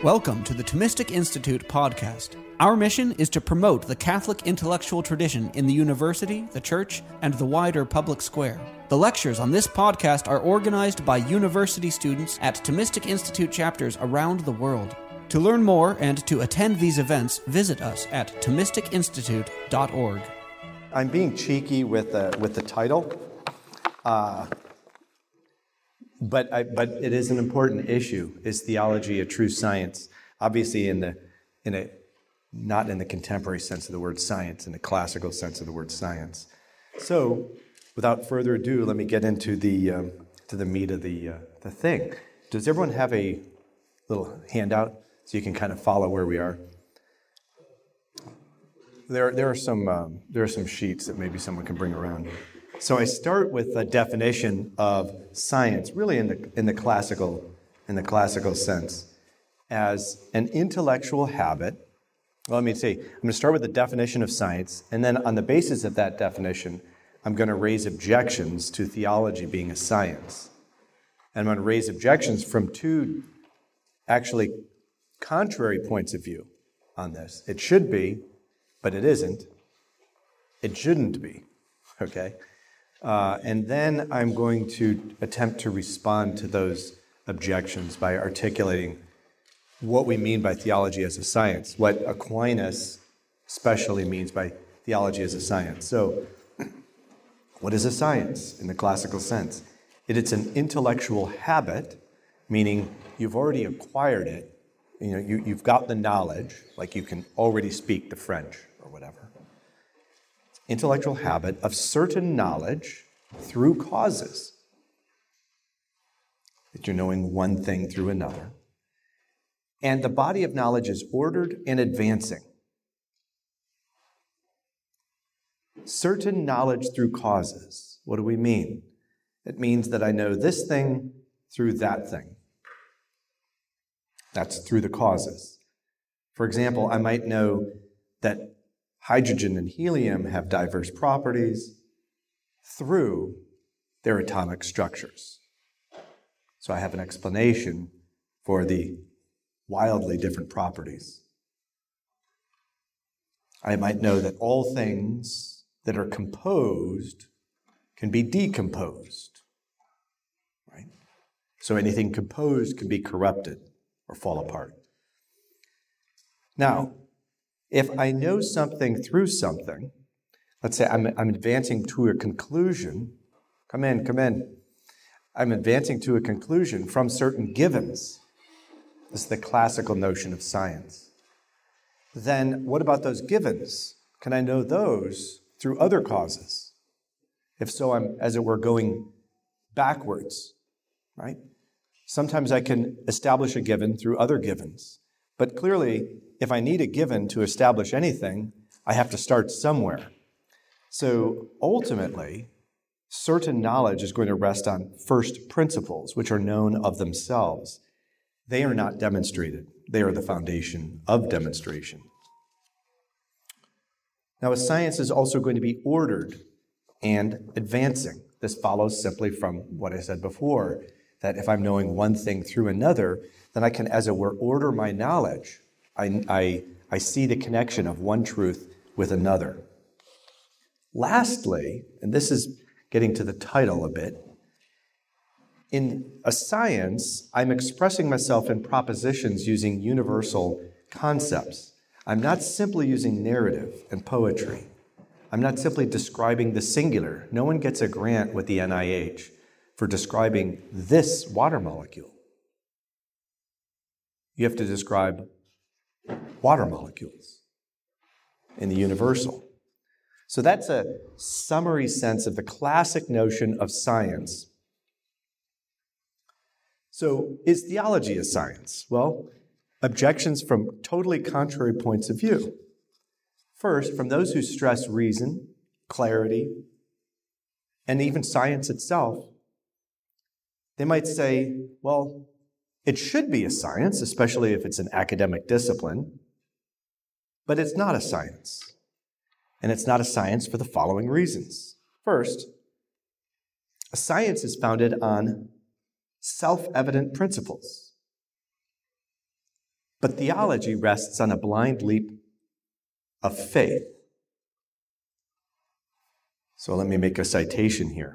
Welcome to the Thomistic Institute podcast. Our mission is to promote the Catholic intellectual tradition in the university, the church, and the wider public square. The lectures on this podcast are organized by university students at Thomistic Institute chapters around the world. To learn more and to attend these events, visit us at ThomisticInstitute.org. I'm being cheeky with the title, but it is an important issue. Is theology a true science? Obviously, not in the contemporary sense of the word science, in the classical sense of the word science. So, without further ado, let me get into the meat of the thing. Does everyone have a little handout so you can kind of follow where we are? There are some sheets that maybe someone can bring around. So I start with a definition of science, really in the classical sense, as an intellectual habit. Well, let me see. I'm going to start with the definition of science, and then on the basis of that definition, I'm going to raise objections to theology being a science. And I'm going to raise objections from two actually contrary points of view on this. It should be, but it isn't. It shouldn't be, okay? And then I'm going to attempt to respond to those objections by articulating what we mean by theology as a science, what Aquinas especially means by theology as a science. So, what is a science in the classical sense? It's an intellectual habit, meaning you've already acquired it. You know, you've got the knowledge, like you can already speak the French or whatever. Intellectual habit of certain knowledge through causes. That you're knowing one thing through another. And the body of knowledge is ordered and advancing. Certain knowledge through causes. What do we mean? It means that I know this thing through that thing. That's through the causes. For example, I might know that hydrogen and helium have diverse properties through their atomic structures. So I have an explanation for the wildly different properties. I might know that all things that are composed can be decomposed, right? So anything composed can be corrupted or fall apart. Now, if I know something through something, let's say I'm advancing to a conclusion. Come in. I'm advancing to a conclusion from certain givens. This is the classical notion of science. Then what about those givens? Can I know those through other causes? If so, I'm, as it were, going backwards, right? Sometimes I can establish a given through other givens. But clearly, if I need a given to establish anything, I have to start somewhere. So ultimately, certain knowledge is going to rest on first principles, which are known of themselves. They are not demonstrated. They are the foundation of demonstration. Now, a science is also going to be ordered and advancing. This follows simply from what I said before, that if I'm knowing one thing through another, then I can, as it were, order my knowledge. I see the connection of one truth with another. Lastly, and this is getting to the title a bit, in a science, I'm expressing myself in propositions using universal concepts. I'm not simply using narrative and poetry. I'm not simply describing the singular. No one gets a grant with the NIH for describing this water molecule. You have to describe water molecules in the universal. So that's a summary sense of the classic notion of science. So is theology a science? Well, objections from totally contrary points of view. First, from those who stress reason, clarity, and even science itself, they might say, well, it should be a science, especially if it's an academic discipline, but it's not a science. And it's not a science for the following reasons. First, a science is founded on self-evident principles. But theology rests on a blind leap of faith. So let me make a citation here.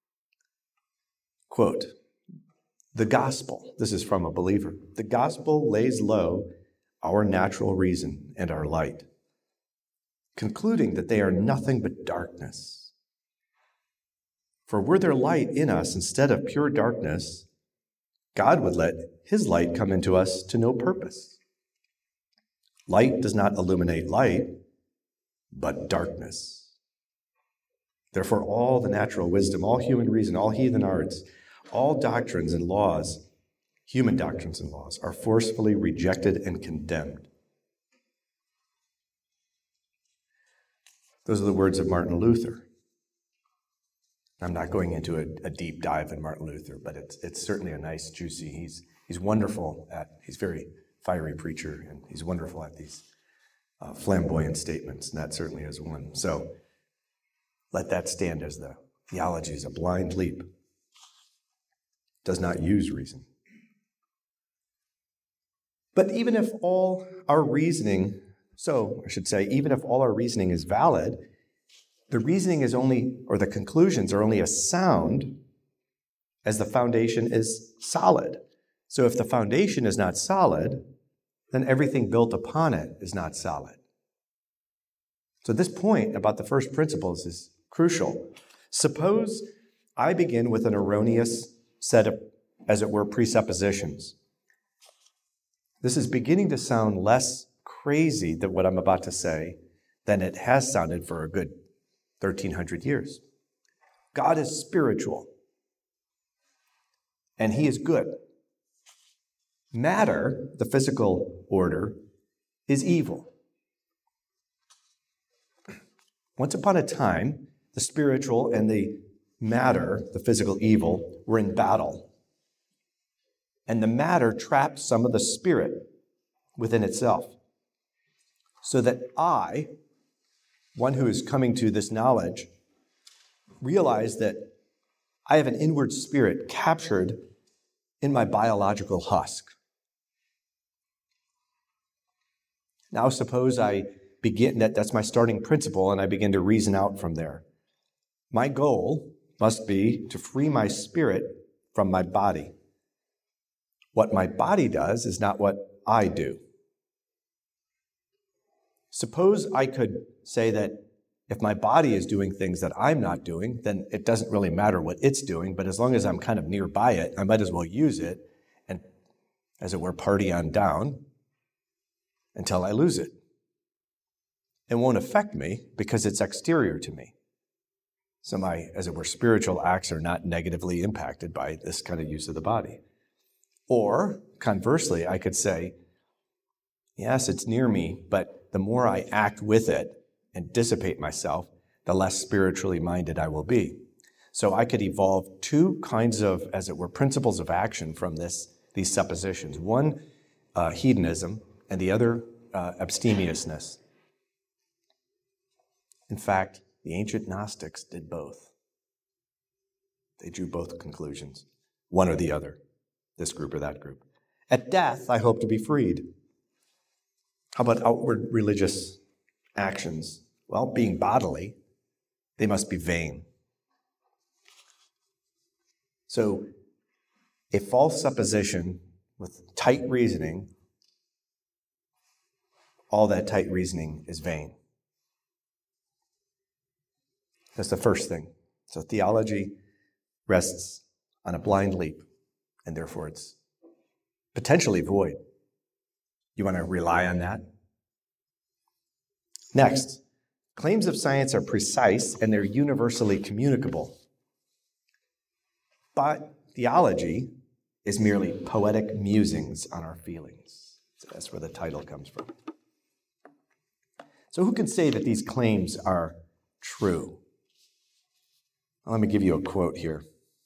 Quote, "The gospel," this is from a believer, "the gospel lays low our natural reason and our light, concluding that they are nothing but darkness. For were there light in us instead of pure darkness, God would let his light come into us to no purpose. Light does not illuminate light, but darkness. Therefore, all the natural wisdom, all human reason, all heathen arts, all doctrines and laws, human doctrines and laws, are forcefully rejected and condemned." Those are the words of Martin Luther. I'm not going into a deep dive in Martin Luther, but it's certainly a nice, juicy. He's wonderful he's a very fiery preacher, and he's wonderful at these flamboyant statements, and that certainly is one. So let that stand as the theology is a blind leap. Does not use reason. But even if all our reasoning, even if all our reasoning is valid, the reasoning is only, or the conclusions are only as sound as the foundation is solid. So if the foundation is not solid, then everything built upon it is not solid. So this point about the first principles is crucial. Suppose I begin with an erroneous set of, as it were, presuppositions. This is beginning to sound less crazy than what I'm about to say than it has sounded for a good 1,300 years. God is spiritual, and he is good. Matter, the physical order, is evil. Once upon a time, the spiritual and the matter, the physical evil, were in battle. And the matter trapped some of the spirit within itself. So that I, one who is coming to this knowledge, realize that I have an inward spirit captured in my biological husk. Now suppose I begin, that's my starting principle, and I begin to reason out from there. My goal must be to free my spirit from my body. What my body does is not what I do. Suppose I could say that if my body is doing things that I'm not doing, then it doesn't really matter what it's doing, but as long as I'm kind of nearby it, I might as well use it and, as it were, party on down until I lose it. It won't affect me because it's exterior to me. So my, as it were, spiritual acts are not negatively impacted by this kind of use of the body. Or, conversely, I could say, yes, it's near me, but the more I act with it and dissipate myself, the less spiritually minded I will be. So I could evolve two kinds of, as it were, principles of action from these suppositions. One, hedonism, and the other, abstemiousness. In fact, the ancient Gnostics did both. They drew both conclusions, one or the other, this group or that group. At death, I hope to be freed. How about outward religious actions? Well, being bodily, they must be vain. So, a false supposition with tight reasoning, all that tight reasoning is vain. That's the first thing. So theology rests on a blind leap, and therefore it's potentially void. You want to rely on that? Next, claims of science are precise and they're universally communicable. But theology is merely poetic musings on our feelings. So that's where the title comes from. So who can say that these claims are true? Well, let me give you a quote here.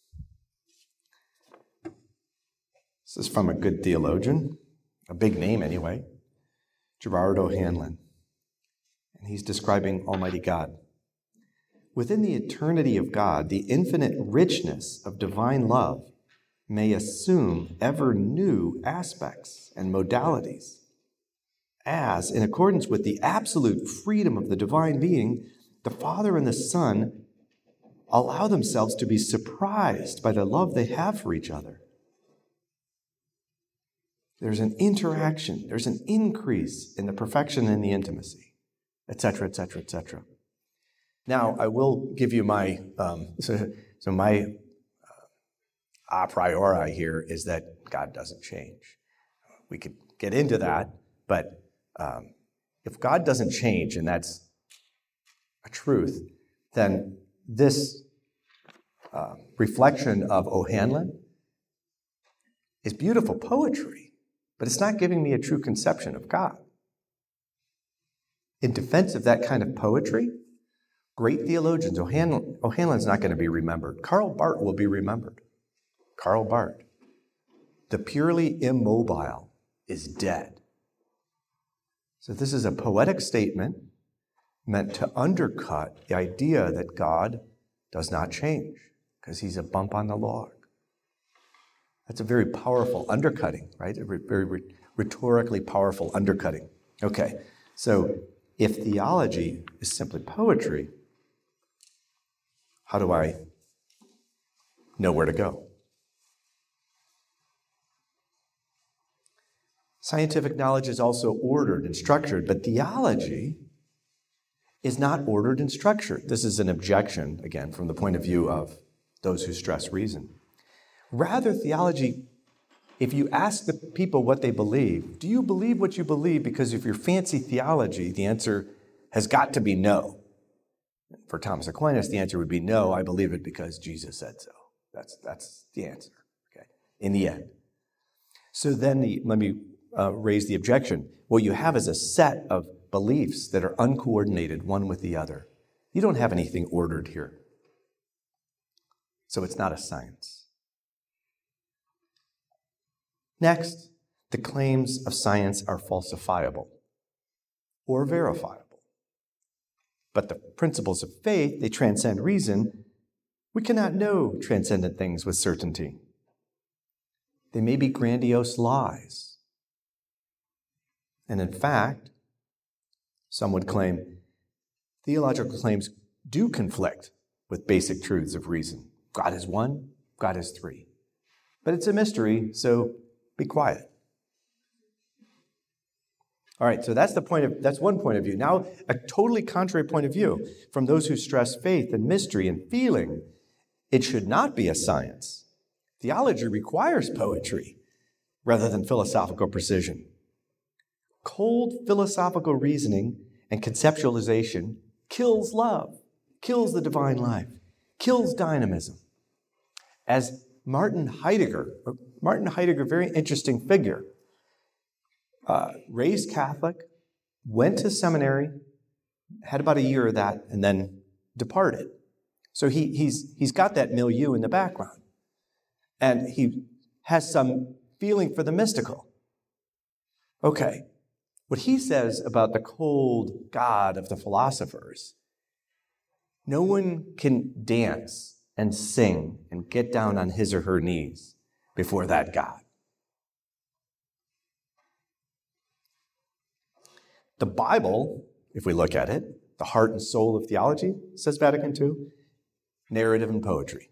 This is from a good theologian, a big name anyway, Gerard O'Hanlon. And he's describing Almighty God. Within the eternity of God, the infinite richness of divine love may assume ever new aspects and modalities. as, in accordance with the absolute freedom of the divine being, the Father and the Son allow themselves to be surprised by the love they have for each other. There's an interaction, there's an increase in the perfection and the intimacy, etc., etc., etc. Now, I will give you my, my a priori here is that God doesn't change. We could get into that, but if God doesn't change, and that's a truth, then this reflection of O'Hanlon is beautiful poetry, but it's not giving me a true conception of God. In defense of that kind of poetry, great theologians, O'Hanlon's not going to be remembered. Karl Barth will be remembered. Karl Barth. The purely immobile is dead. So this is a poetic statement meant to undercut the idea that God does not change because he's a bump on the log. That's a very powerful undercutting, right? A very rhetorically powerful undercutting. Okay, so if theology is simply poetry, how do I know where to go? Scientific knowledge is also ordered and structured, but theology is not ordered and structured. This is an objection, again, from the point of view of those who stress reason. Rather, theology, if you ask the people what they believe, do you believe what you believe because of your fancy theology? The answer has got to be no. For Thomas Aquinas, the answer would be no, I believe it because Jesus said so. That's the answer, okay, in the end. So then let me raise the objection. What you have is a set of beliefs that are uncoordinated one with the other. You don't have anything ordered here. So it's not a science. Next, the claims of science are falsifiable or verifiable. But the principles of faith, they transcend reason. We cannot know transcendent things with certainty. They may be grandiose lies. And in fact, some would claim theological claims do conflict with basic truths of reason. God is one, God is three. But it's a mystery, so be quiet. All right, so that's one point of view. Now, a totally contrary point of view from those who stress faith and mystery and feeling. It should not be a science. Theology requires poetry rather than philosophical precision. Cold philosophical reasoning and conceptualization kills love, kills the divine life, kills dynamism. As Martin Heidegger, very interesting figure, raised Catholic, went to seminary, had about a year of that, and then departed. So he's got that milieu in the background. And he has some feeling for the mystical. Okay, what he says about the cold God of the philosophers, no one can dance and sing and get down on his or her knees before that God. The Bible, if we look at it, the heart and soul of theology, says Vatican II, narrative and poetry.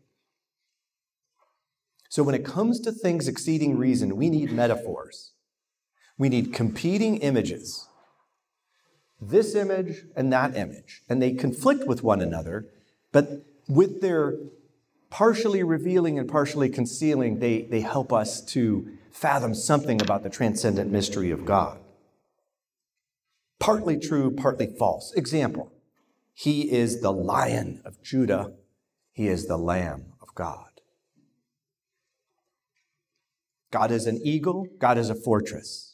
So when it comes to things exceeding reason, we need metaphors. We need competing images. This image and that image. And they conflict with one another, but with their partially revealing and partially concealing, they help us to fathom something about the transcendent mystery of God. Partly true, partly false. Example, he is the Lion of Judah. He is the Lamb of God. God is an eagle. God is a fortress.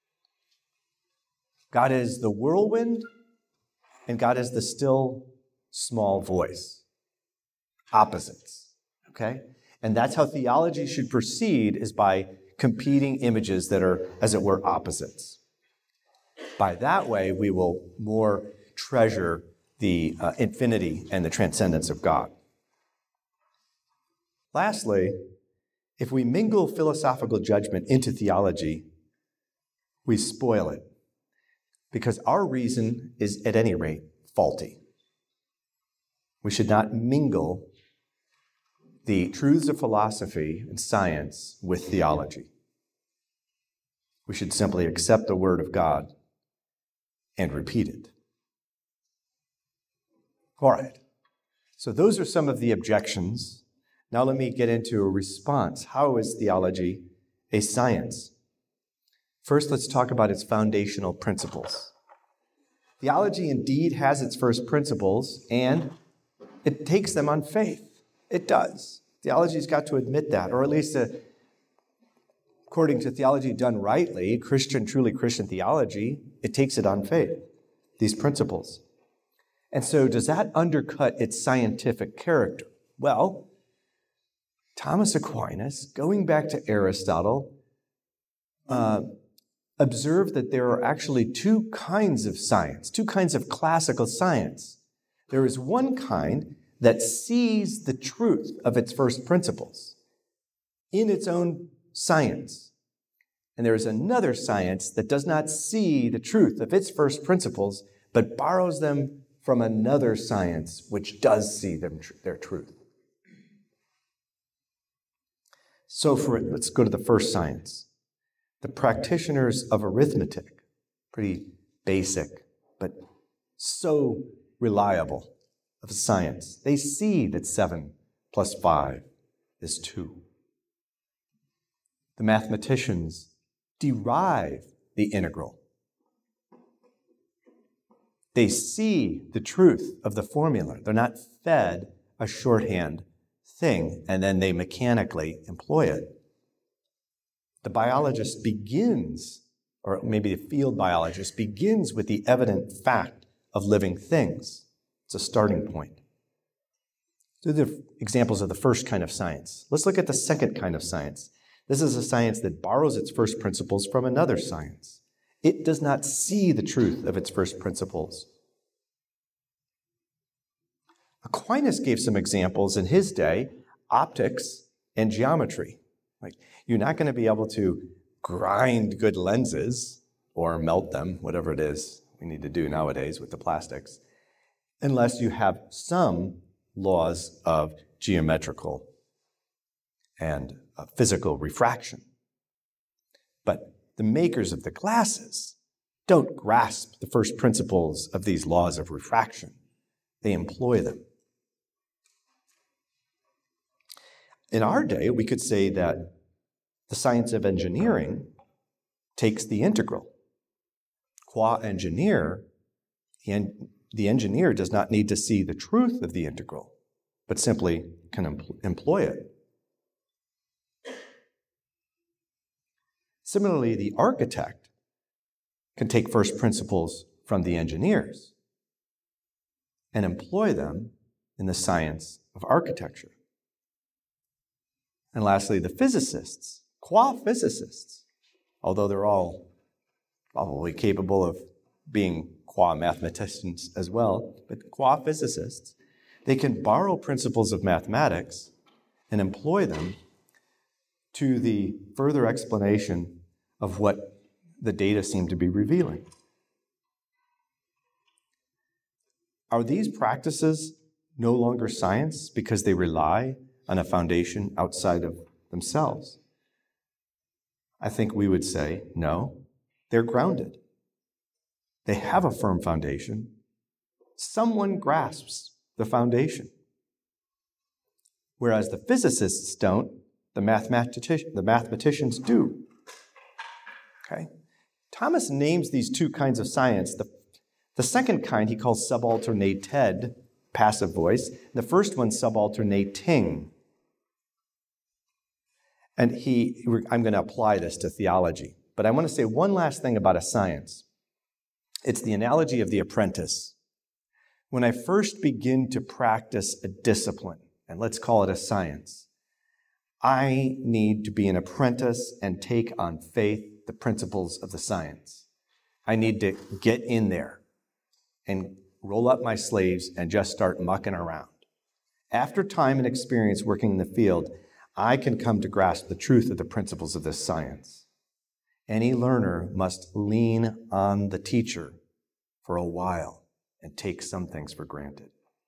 God is the whirlwind, and God is the still, small voice. Opposites, okay? And that's how theology should proceed, is by competing images that are, as it were, opposites. By that way, we will more treasure the infinity and the transcendence of God. Lastly, if we mingle philosophical judgment into theology, we spoil it. because our reason is, at any rate, faulty. We should not mingle the truths of philosophy and science with theology. We should simply accept the Word of God and repeat it. All right. So those are some of the objections. Now let me get into a response. How is theology a science? First, let's talk about its foundational principles. Theology indeed has its first principles, and it takes them on faith. It does. Theology's got to admit that, or at least according to theology done rightly, truly Christian theology, it takes it on faith, these principles. And so does that undercut its scientific character? Well, Thomas Aquinas, going back to Aristotle, observed that there are actually two kinds of science, two kinds of classical science. There is one kind that sees the truth of its first principles in its own science. And there is another science that does not see the truth of its first principles, but borrows them from another science which does see their truth. So let's go to the first science. The practitioners of arithmetic, pretty basic, but so reliable of science. They see that 7 plus 5 is 2. The mathematicians derive the integral. They see the truth of the formula. They're not fed a shorthand thing and then they mechanically employ it. The biologist begins, or maybe the field biologist begins with the evident fact of living things. It's a starting point. These are the examples of the first kind of science. Let's look at the second kind of science. This is a science that borrows its first principles from another science. It does not see the truth of its first principles. Aquinas gave some examples in his day, optics and geometry. Like, you're not going to be able to grind good lenses or melt them, whatever it is we need to do nowadays with the plastics, unless you have some laws of geometrical and physical refraction. But the makers of the glasses don't grasp the first principles of these laws of refraction. They employ them. In our day, we could say that the science of engineering takes the integral. Qua engineer, the engineer does not need to see the truth of the integral, but simply can employ it. Similarly, the architect can take first principles from the engineers and employ them in the science of architecture. And lastly, the physicists, qua physicists, although they're all probably capable of being qua mathematicians as well, but qua physicists, they can borrow principles of mathematics and employ them to the further explanation of what the data seem to be revealing. Are these practices no longer science because they rely on a foundation outside of themselves? I think we would say, no, they're grounded. They have a firm foundation. Someone grasps the foundation. Whereas the physicists don't, the mathematicians do. Okay? Thomas names these two kinds of science. The second kind he calls subalternated, passive voice. The first one, subalternating. And I'm going to apply this to theology. But I want to say one last thing about a science. It's the analogy of the apprentice. When I first begin to practice a discipline, and let's call it a science, I need to be an apprentice and take on faith the principles of the science. I need to get in there and roll up my sleeves and just start mucking around. After time and experience working in the field, I can come to grasp the truth of the principles of this science. Any learner must lean on the teacher for a while and take some things for granted.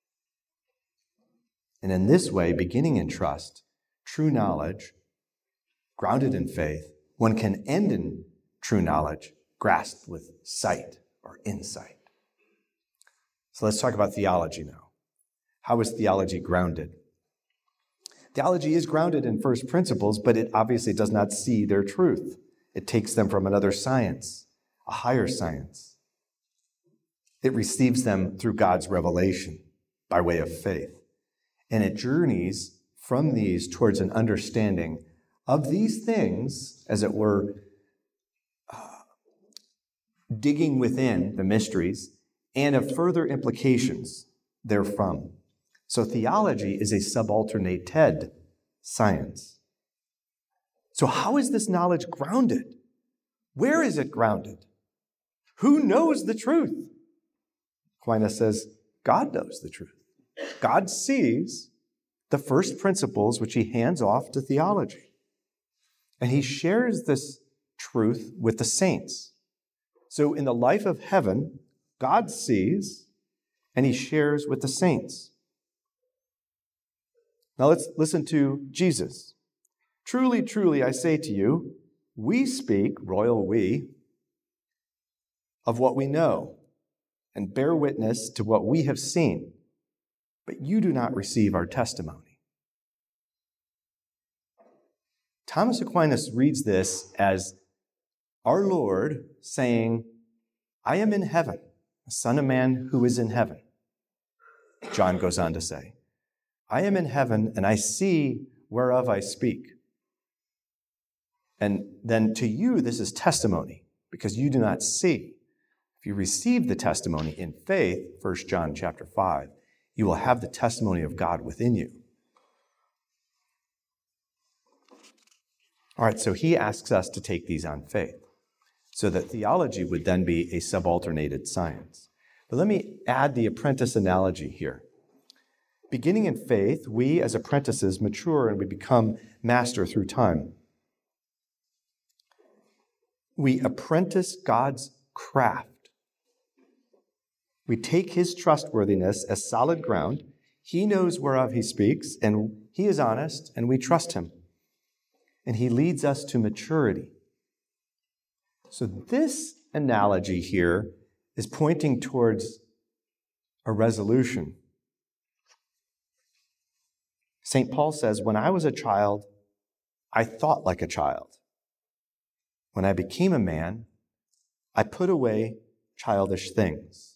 And in this way, beginning in trust, true knowledge, grounded in faith, one can end in true knowledge, grasped with sight or insight. So let's talk about theology now. How is theology grounded? Theology is grounded in first principles, but it obviously does not see their truth. It takes them from another science, a higher science. It receives them through God's revelation by way of faith. And it journeys from these towards an understanding of these things, as it were, digging within the mysteries and of further implications therefrom. So theology is a subalternated science. So how is this knowledge grounded? Where is it grounded? Who knows the truth? Aquinas says, God knows the truth. God sees the first principles which he hands off to theology. And he shares this truth with the saints. So in the life of heaven, God sees and he shares with the saints. Now let's listen to Jesus. Truly, truly, I say to you, we speak, royal we, of what we know and bear witness to what we have seen, but you do not receive our testimony. Thomas Aquinas reads this as our Lord saying, I am in heaven, the Son of Man who is in heaven. John goes on to say, I am in heaven and I see whereof I speak. And then to you this is testimony, because you do not see. If you receive the testimony in faith, 1 John chapter 5, you will have the testimony of God within you. All right, so he asks us to take these on faith, so that theology would then be a subalternated science. But let me add the apprentice analogy here. Beginning in faith, we as apprentices mature and we become master through time. We apprentice God's craft. We take his trustworthiness as solid ground. He knows whereof he speaks, and he is honest, and we trust him. And he leads us to maturity. So this analogy here is pointing towards a resolution. St. Paul says, when I was a child, I thought like a child. When I became a man, I put away childish things.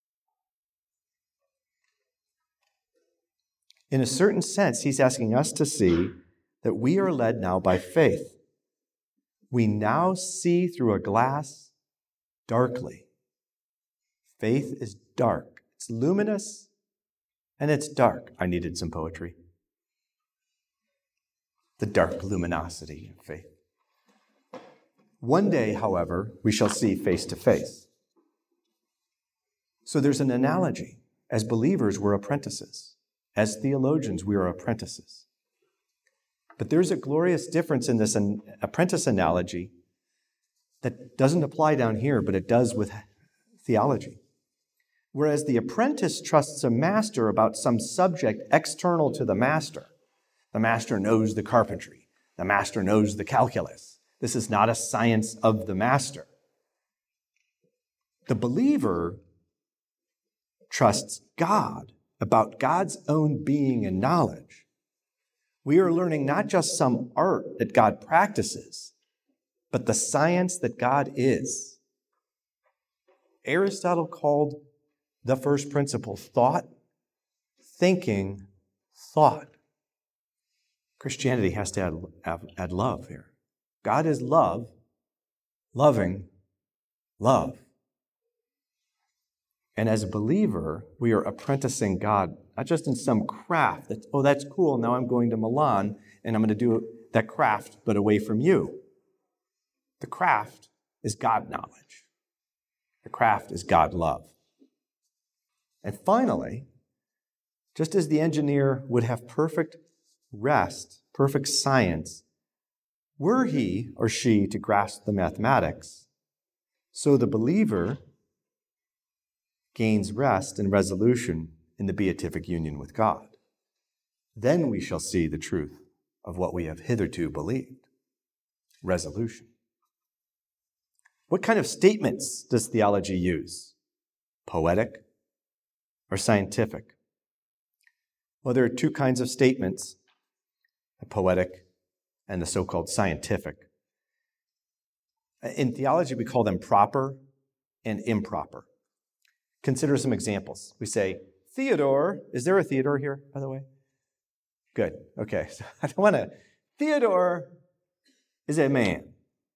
In a certain sense, he's asking us to see that we are led now by faith. We now see through a glass darkly. Faith is dark. It's luminous and it's dark. I needed some poetry. The dark luminosity of faith. One day, however, we shall see face to face. So there's an analogy. As believers, we're apprentices. As theologians, we are apprentices. But there's a glorious difference in this apprentice analogy that doesn't apply down here, but it does with theology. Whereas the apprentice trusts a master about some subject external to the master. The master knows the carpentry. The master knows the calculus. This is not a science of the master. The believer trusts God about God's own being and knowledge. We are learning not just some art that God practices, but the science that God is. Aristotle called the first principle thought, thinking, thought. Christianity has to add love here. God is love, loving, love. And as a believer, we are apprenticing God, not just in some craft that, oh, that's cool, now I'm going to Milan and I'm going to do that craft, but away from you. The craft is God knowledge. The craft is God love. And finally, just as the engineer would have perfect rest, perfect science, were he or she to grasp the mathematics, so the believer gains rest and resolution in the beatific union with God. Then we shall see the truth of what we have hitherto believed. Resolution. What kind of statements does theology use? Poetic or scientific? Well, there are two kinds of statements, the poetic and the so-called scientific. In theology, we call them proper and improper. Consider some examples. We say, Theodore, is there a Theodore here, by the way? Good, okay. So I don't want to, Theodore is a man.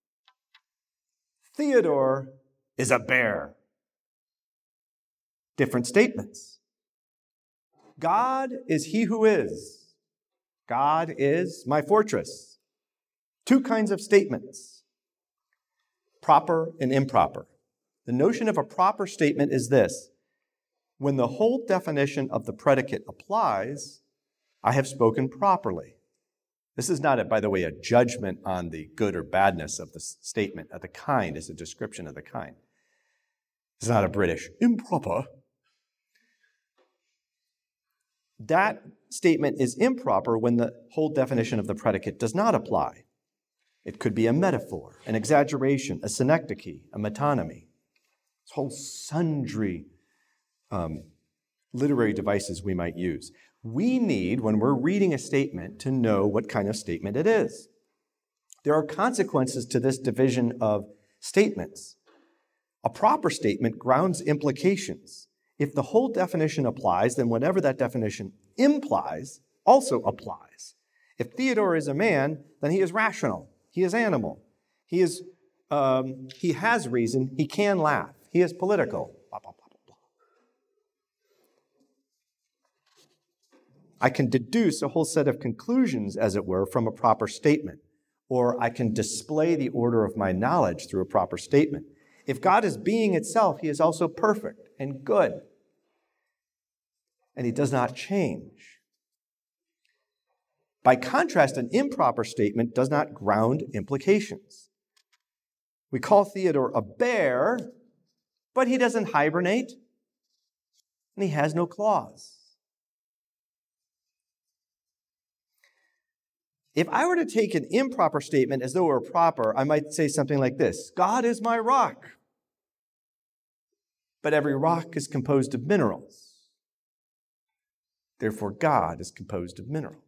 Theodore is a bear. Different statements. God is he who is. God is my fortress. Two kinds of statements, proper and improper. The notion of a proper statement is this: when the whole definition of the predicate applies, I have spoken properly. This is not, by the way, a judgment on the good or badness of the statement. Of the kind is a description of the kind. It's not a British improper. That statement is improper when the whole definition of the predicate does not apply. It could be a metaphor, an exaggeration, a synecdoche, a metonymy. It's whole sundry literary devices we might use. We need, when we're reading a statement, to know what kind of statement it is. There are consequences to this division of statements. A proper statement grounds implications. If the whole definition applies, then whatever that definition implies also applies. If Theodore is a man, then he is rational. He is animal. He has reason. He can laugh. He is political. Blah, blah, blah, blah, blah. I can deduce a whole set of conclusions, as it were, from a proper statement. Or I can display the order of my knowledge through a proper statement. If God is being itself, he is also perfect and good. And he does not change. By contrast, an improper statement does not ground implications. We call Theodore a bear, but he doesn't hibernate, and he has no claws. If I were to take an improper statement as though it were proper, I might say something like this: God is my rock. But every rock is composed of minerals. Therefore, God is composed of minerals.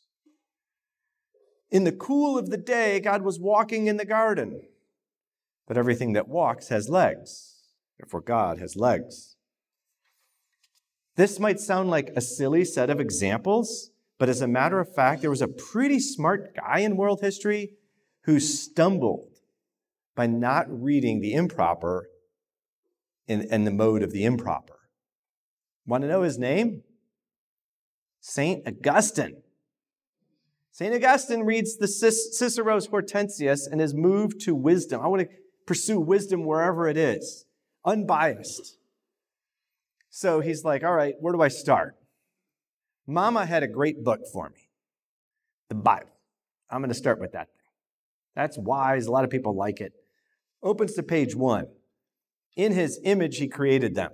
In the cool of the day, God was walking in the garden. But everything that walks has legs. Therefore, God has legs. This might sound like a silly set of examples, but as a matter of fact, there was a pretty smart guy in world history who stumbled by not reading the improper in the mode of the improper. Want to know his name? St. Augustine. St. Augustine reads the Cicero's Hortensius and is moved to wisdom. I want to pursue wisdom wherever it is, unbiased. So he's like, all right, where do I start? Mama had a great book for me, the Bible. I'm going to start with that thing. That's wise. A lot of people like it. Opens to page 1. In his image, he created them.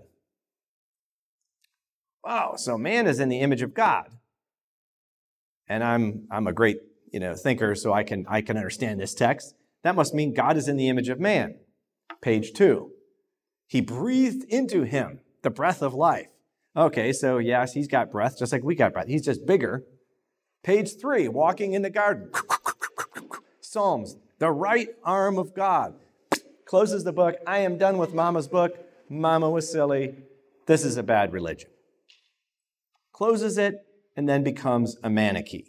Wow, so man is in the image of God. And I'm a great, thinker, so I can understand this text. That must mean God is in the image of man. Page 2. He breathed into him the breath of life. Okay, so yes, he's got breath, just like we got breath. He's just bigger. Page 3, walking in the garden. Psalms, the right arm of God. Closes the book. I am done with Mama's book. Mama was silly. This is a bad religion. Closes it and then becomes a Manichae,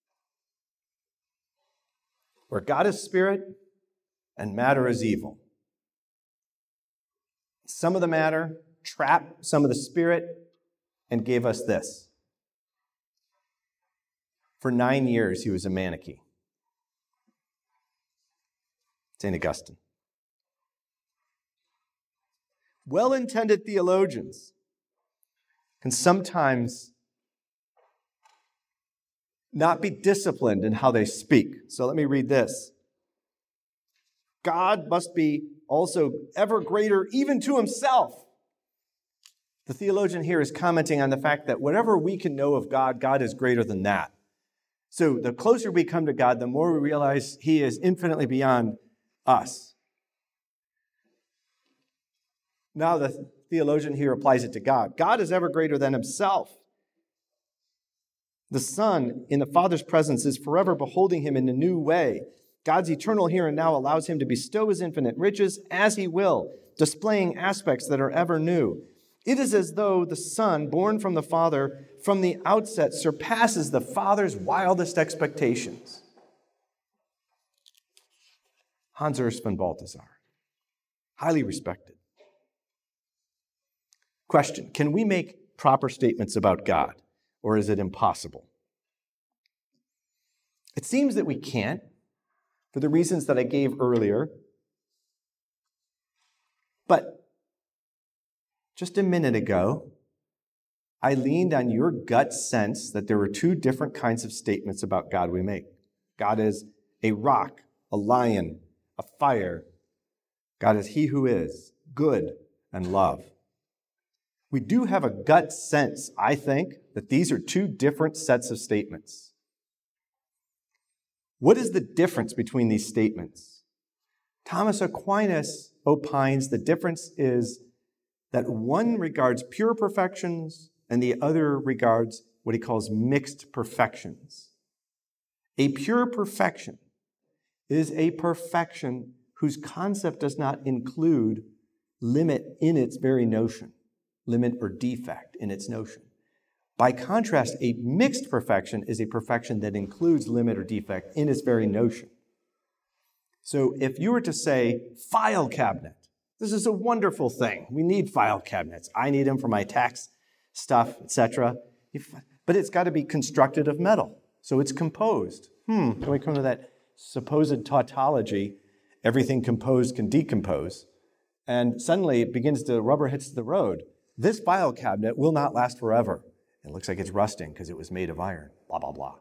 where God is spirit and matter is evil. Some of the matter trapped some of the spirit and gave us this. For 9 years, he was a Manichae. St. Augustine. Well-intended theologians can sometimes not be disciplined in how they speak. So let me read this. God must be also ever greater even to himself. The theologian here is commenting on the fact that whatever we can know of God, God is greater than that. So the closer we come to God, the more we realize he is infinitely beyond us. Now the theologian here applies it to God. God is ever greater than himself. The Son, in the Father's presence, is forever beholding him in a new way. God's eternal here and now allows him to bestow his infinite riches as he will, displaying aspects that are ever new. It is as though the Son, born from the Father, from the outset surpasses the Father's wildest expectations. Hans Urs von Balthasar, highly respected. Question, can we make proper statements about God, or is it impossible? It seems that we can't, for the reasons that I gave earlier. But just a minute ago, I leaned on your gut sense that there were two different kinds of statements about God we make. God is a rock, a lion, a fire. God is he who is good and love. We do have a gut sense, I think, that these are two different sets of statements. What is the difference between these statements? Thomas Aquinas opines the difference is that one regards pure perfections and the other regards what he calls mixed perfections. A pure perfection is a perfection whose concept does not include limit in its very notion, limit or defect in its notion. By contrast, a mixed perfection is a perfection that includes limit or defect in its very notion. So if you were to say file cabinet, this is a wonderful thing. We need file cabinets. I need them for my tax stuff, etc. But it's got to be constructed of metal. So it's composed. Can we come to that supposed tautology? Everything composed can decompose. And suddenly it begins to rubber hits the road. This file cabinet will not last forever. It looks like it's rusting because it was made of iron. Blah, blah, blah.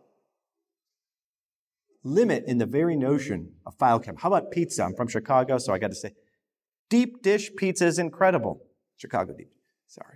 Limit in the very notion of file cabinet. How about pizza? I'm from Chicago, so I got to say, deep dish pizza is incredible. Chicago deep. Sorry.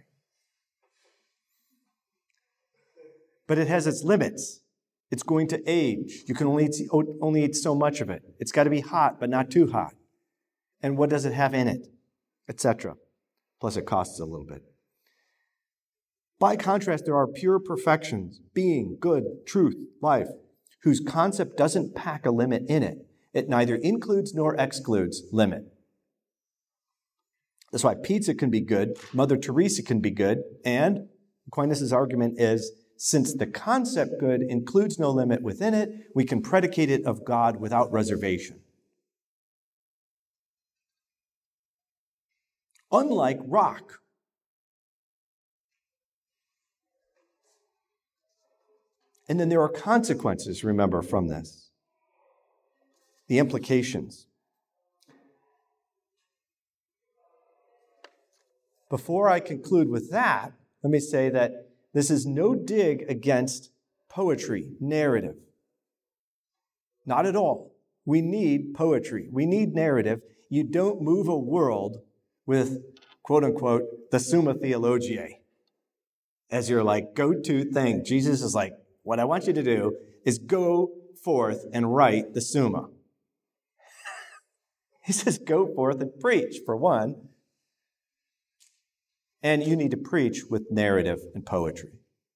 But it has its limits. It's going to age. You can only eat so much of it. It's got to be hot, but not too hot. And what does it have in it? Etc. Plus it costs a little bit. By contrast, there are pure perfections, being, good, truth, life, whose concept doesn't pack a limit in it. It neither includes nor excludes limit. That's why pizza can be good, Mother Teresa can be good, and Aquinas' argument is, since the concept good includes no limit within it, we can predicate it of God without reservation. Unlike rock. And then there are consequences, remember, from this. The implications. Before I conclude with that, let me say that this is no dig against poetry, narrative. Not at all. We need poetry. We need narrative. You don't move a world with, quote unquote, the Summa Theologiae as your go-to thing. Jesus is like, what I want you to do is go forth and write the Summa. He says, go forth and preach, for one. And you need to preach with narrative and poetry.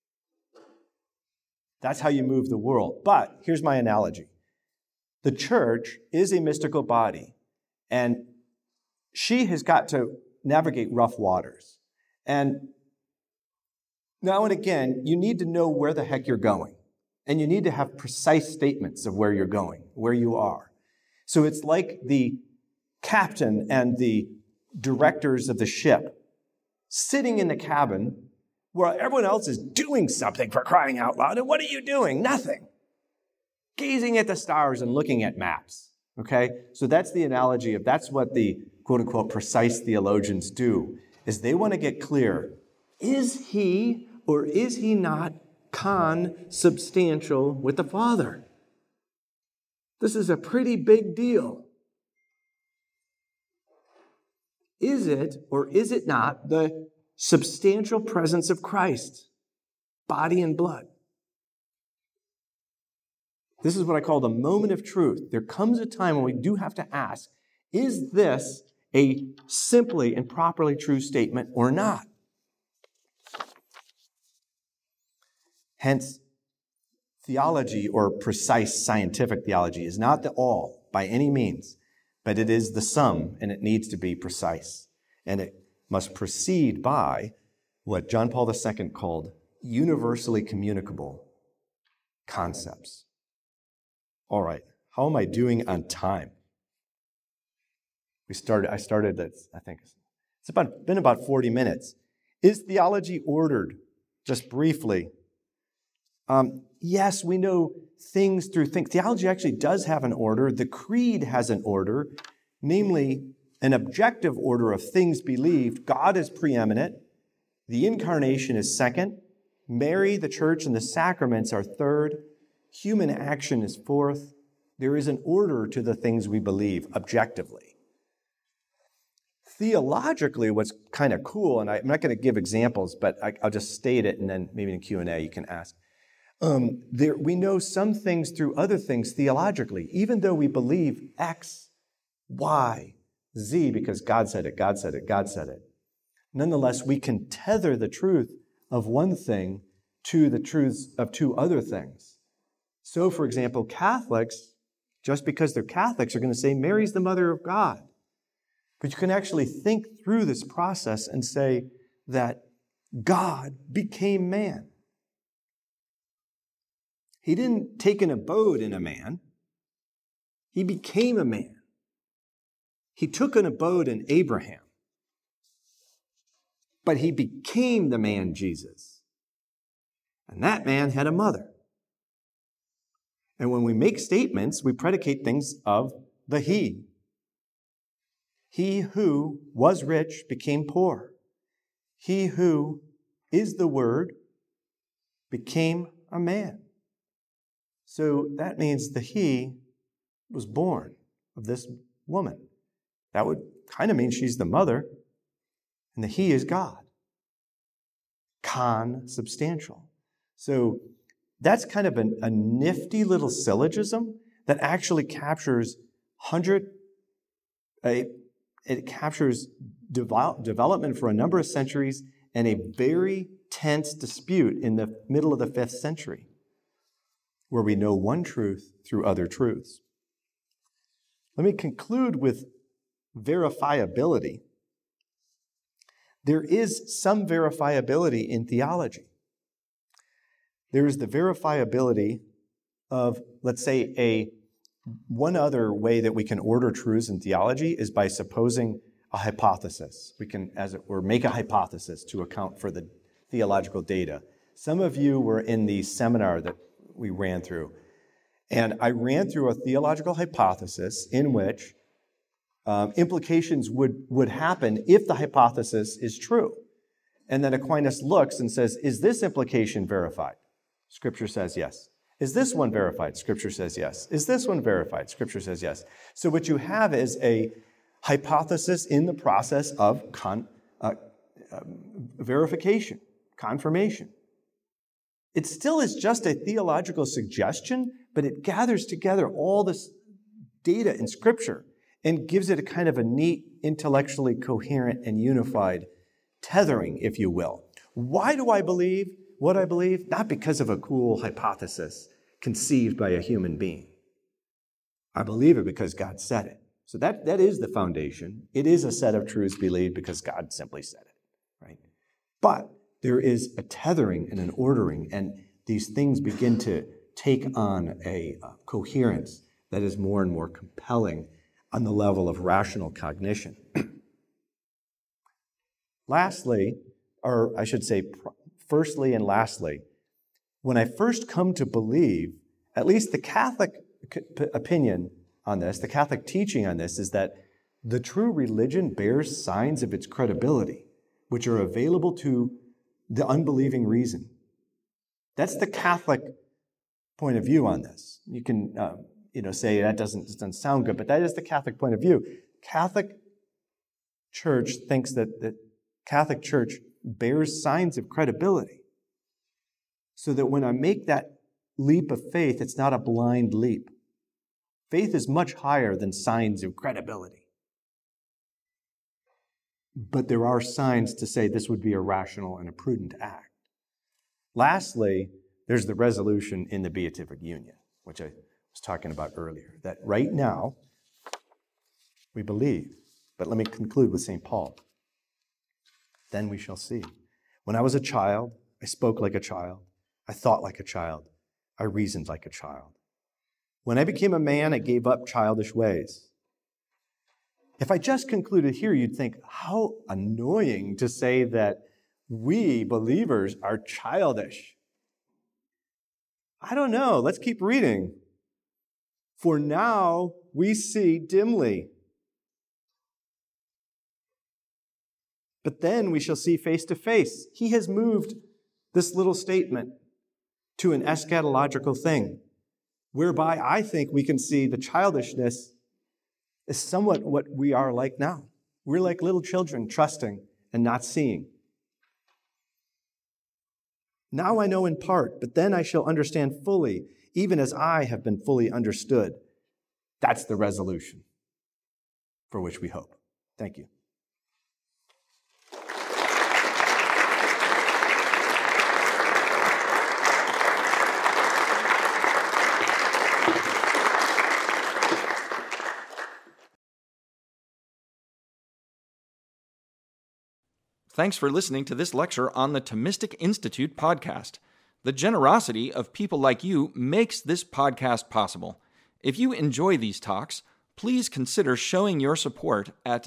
That's how you move the world. But here's my analogy. The church is a mystical body, and she has got to navigate rough waters. And now and again, you need to know where the heck you're going. And you need to have precise statements of where you're going, where you are. So it's like the captain and the directors of the ship sitting in the cabin where everyone else is doing something, for crying out loud. And what are you doing? Nothing. Gazing at the stars and looking at maps. Okay? So that's the analogy of that's what the quote-unquote precise theologians do, is they want to get clear. Is he or is he not consubstantial with the Father? This is a pretty big deal. Is it or is it not the substantial presence of Christ, body and blood. This is what I call the moment of truth. There comes a time when we do have to ask, is this a simply and properly true statement or not? Hence, theology, or precise scientific theology, is not the all by any means, but it is the sum, and it needs to be precise. And it must proceed by what John Paul II called universally communicable concepts. All right, how am I doing on time? I started this, I think. It's been about 40 minutes. Is theology ordered? Just briefly. Yes, we know things through things. Theology actually does have an order. The creed has an order, namely an objective order of things believed. God is preeminent. The incarnation is second. Mary, the church, and the sacraments are third. Human action is fourth. There is an order to the things we believe, objectively. Theologically, what's kind of cool, and I'm not going to give examples, but I'll just state it, and then maybe in Q&A you can ask. We know some things through other things theologically, even though we believe X, Y, Z, because God said it, God said it, God said it. Nonetheless, we can tether the truth of one thing to the truths of two other things. So, for example, Catholics, just because they're Catholics, are going to say Mary's the mother of God. But you can actually think through this process and say that God became man. He didn't take an abode in a man. He became a man. He took an abode in Abraham. But he became the man Jesus. And that man had a mother. And when we make statements, we predicate things of the he. He who was rich became poor. He who is the Word became a man. So that means the he was born of this woman. That would kind of mean she's the mother, and the he is God. Consubstantial. So that's kind of a nifty little syllogism that actually captures it captures development for a number of centuries and a very tense dispute in the middle of the 5th century, where we know one truth through other truths. Let me conclude with verifiability. There is some verifiability in theology. There is the verifiability of, let's say, one other way that we can order truths in theology is by supposing a hypothesis. We can, as it were, make a hypothesis to account for the theological data. Some of you were in the seminar that we ran through, and I ran through a theological hypothesis in which implications would happen if the hypothesis is true. And then Aquinas looks and says, is this implication verified? Scripture says yes. Is this one verified? Scripture says yes. Is this one verified? Scripture says yes. So what you have is a hypothesis in the process of verification, confirmation. It still is just a theological suggestion, but it gathers together all this data in Scripture and gives it a kind of a neat, intellectually coherent and unified tethering, if you will. Why do I believe what I believe? Not because of a cool hypothesis conceived by a human being. I believe it because God said it. So that is the foundation. It is a set of truths believed because God simply said it, right? But there is a tethering and an ordering, and these things begin to take on a coherence that is more and more compelling on the level of rational cognition. Lastly, or I should say firstly and lastly, when I first come to believe, at least the Catholic opinion on this, the Catholic teaching on this, is that the true religion bears signs of its credibility, which are available to the unbelieving reason. That's the Catholic point of view on this. You can say that doesn't sound good, but that is the Catholic point of view. Catholic Church thinks that the Catholic Church bears signs of credibility. So that when I make that leap of faith, it's not a blind leap. Faith is much higher than signs of credibility. But there are signs to say this would be a rational and a prudent act. Lastly, there's the resolution in the beatific union, which I was talking about earlier, that right now we believe. But let me conclude with St. Paul. Then we shall see. When I was a child, I spoke like a child. I thought like a child. I reasoned like a child. When I became a man, I gave up childish ways. If I just concluded here, you'd think, how annoying to say that we believers are childish. I don't know. Let's keep reading. For now we see dimly. But then we shall see face to face. He has moved this little statement to an eschatological thing, whereby I think we can see the childishness is somewhat what we are like now. We're like little children, trusting and not seeing. Now I know in part, but then I shall understand fully, even as I have been fully understood. That's the resolution for which we hope. Thank you. Thanks for listening to this lecture on the Thomistic Institute podcast. The generosity of people like you makes this podcast possible. If you enjoy these talks, please consider showing your support at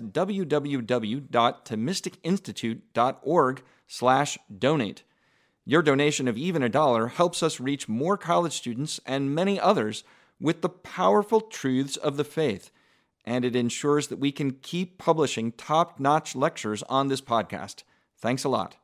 www.thomisticinstitute.org/donate. Your donation of even $1 helps us reach more college students and many others with the powerful truths of the faith, and it ensures that we can keep publishing top-notch lectures on this podcast. Thanks a lot.